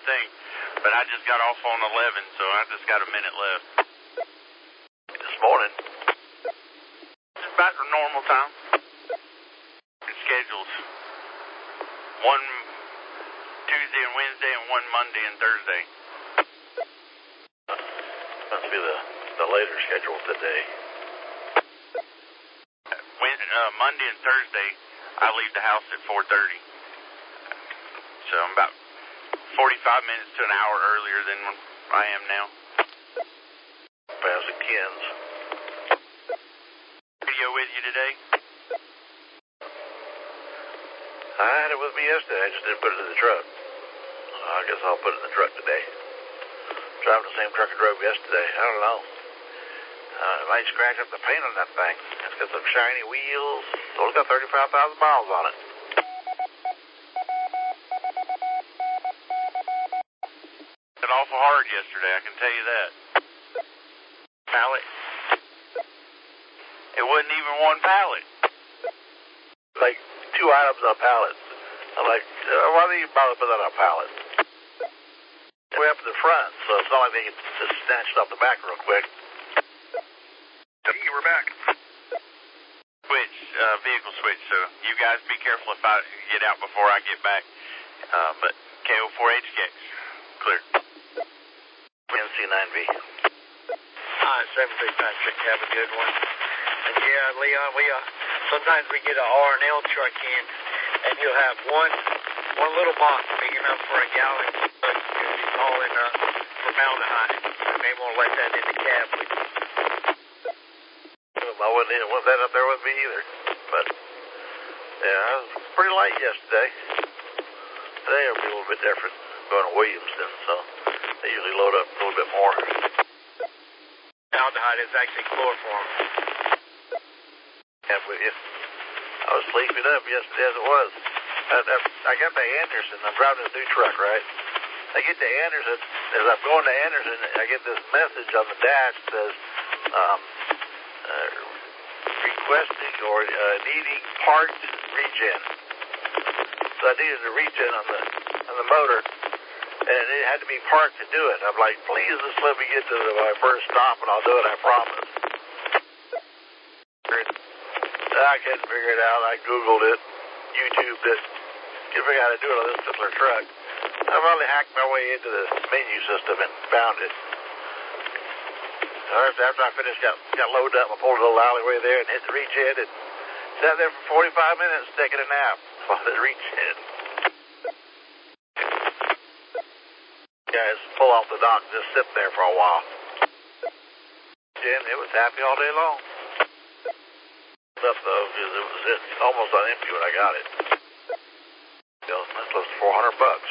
thing. But I just got off on 11, so I just got a minute left. This morning? It's about the normal time. It's scheduled one Tuesday and Wednesday and one Monday and Thursday. Must be the later schedule today. Monday and Thursday, I leave the house at 4:30. So I'm about 45 minutes to an hour earlier than I am now. Past the Ken's. Radio with you today? I had it with me yesterday. I just didn't put it in the truck. I guess I'll put it in the truck today. Driving the same truck I drove yesterday. I don't know. It might scratch up the paint on that thing. It's got some shiny wheels. It's only got 35,000 miles on it. It was awful hard yesterday, I can tell you that. Pallet. It wasn't even one pallet. Like 2 items on pallets. I'm like, why do you bother putting that on pallets? Way up in the front, so it's not like they can just snatch it off the back real quick. We're back. Switch, vehicle switch, so you guys be careful if I get out before I get back. But KO4HK, clear. NC9V. Hi, 7-3 Patrick, have a good one. And yeah, Leon, sometimes we get an R&L truck in, and you'll have one little box big enough for a gallon, but it's all in formaldehyde, and they won't let that in the cab with you. I wouldn't want that up there with me either. But, yeah, it was pretty light yesterday. Today it'll be a little bit different. I'm going to Williamston, so they usually load up a little bit more. Formaldehyde is actually chloroform. Yeah, I was sleeping up yesterday as it was. I got to Anderson. I'm driving this new truck, right? I get to Anderson. As I'm going to Anderson, I get this message on the dash that says, requesting or needing part regen. So I needed a regen on the motor, and it had to be parked to do it. I'm like, please just let me get to my first stop, and I'll do it. I promise. I couldn't figure it out. I Googled it, YouTubed it, couldn't figure out how to do it on this particular truck. I finally hacked my way into the menu system and found it. After I finished, got loaded up, I pulled a little alleyway there and hit the regen and sat there for 45 minutes taking a nap while the regen. Guys pull off the dock and just sit there for a while. And it was happy all day long. Stuff though, because it was almost on empty when I got it. That's close to $400.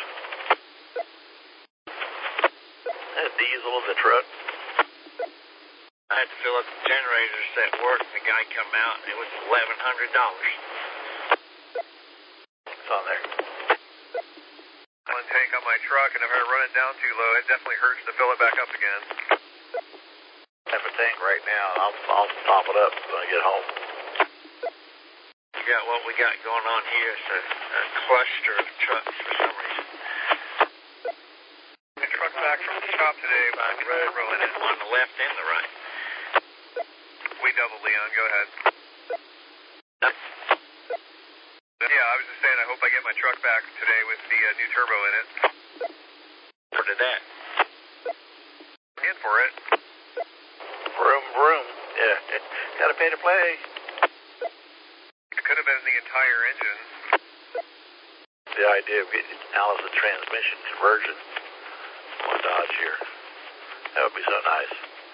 That diesel in the truck. I had to fill up the generators at work, and the guy come out, and it was $1,100. It's on there. One tank on my truck, and if I run it down too low, it definitely hurts to fill it back up again. I have a tank right now. I'll top it up when I get home. You got what we got going on here is a cluster of trucks for some reason. The truck back from the shop today, but we Right, rolling in. on the left and the right. We double, Leon. Go ahead. Yeah, I was just saying, I hope I get my truck back today with the new turbo in it. Where did that? In for it. Vroom. Yeah, gotta pay to play. It could have been the entire engine. The idea of getting Allison transmission conversion on Dodge here. That would be so nice.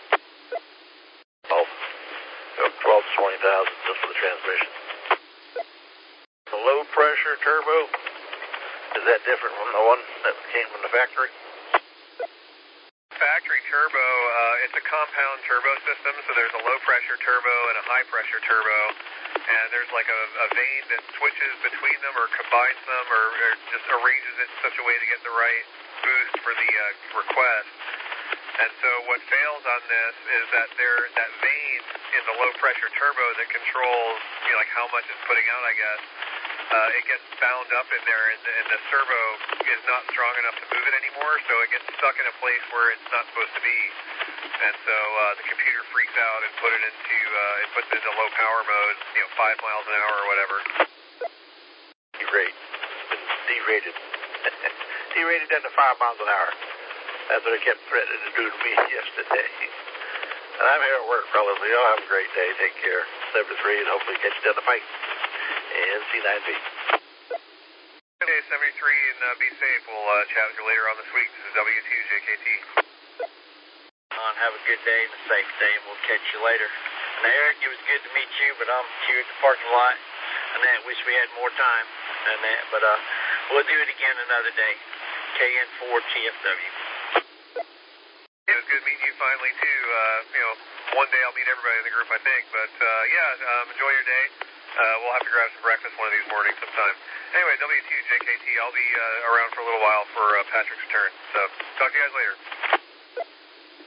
12 to 20,000 just for the transmission. The low pressure turbo, is that different from the one that came from the factory? Factory turbo, it's a compound turbo system, so there's a low pressure turbo and a high pressure turbo, and there's like a vein that switches between them or combines them or just arranges it in such a way to get the right boost for the request. And so what fails on this is that that vein in the low pressure turbo that controls, like how much it's putting out, I guess, it gets bound up in there, and the servo is not strong enough to move it anymore, so it gets stuck in a place where it's not supposed to be. And so the computer freaks out and puts it into low power mode, 5 miles an hour or whatever. Derate. It's been derated. Derated down to 5 miles an hour. That's what it kept threatening to do to me yesterday. And I'm here at work, fellas, so y'all have a great day. Take care. 7 to 3, and hopefully catch you down the pike. And C9B. Okay, 73, and be safe. We'll chat with you later on this week. This is W2JKT. Have a good day and a safe day, and we'll catch you later. And Eric, it was good to meet you, but I'm here at the parking lot, and I wish we had more time. But we'll do it again another day. KN4TFW. It was good meeting you finally, too. One day I'll meet everybody in the group, I think. But, enjoy your day. We'll have to grab some breakfast one of these mornings sometime. Anyway, W2JKT, I'll be around for a little while for Patrick's return. So, talk to you guys later.